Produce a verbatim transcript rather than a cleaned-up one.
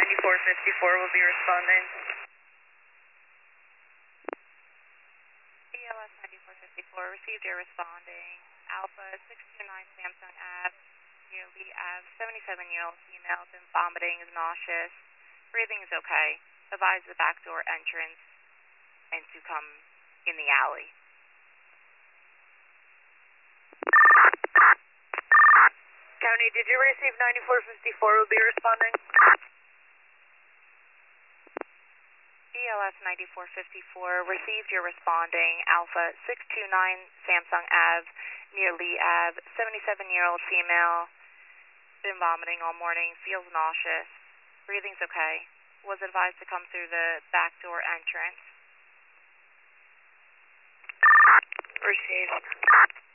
ninety-four fifty-four will be responding. B L S ninety-four fifty-four, received your responding. Alpha six two nine Samsung Ave, near Lee Ave, seventy-seven-year-old female, been vomiting, is nauseous. Breathing is okay. Advise the back door entrance and to come in the alley. County, did you receive ninety-four fifty-four will be responding? B L S ninety-four fifty-four, received your responding. Alpha six two nine Samsung Ave, near Lee Ave, seventy-seven-year-old female, been vomiting all morning, feels nauseous. Breathing's okay. Was advised to come through the back door entrance. Received.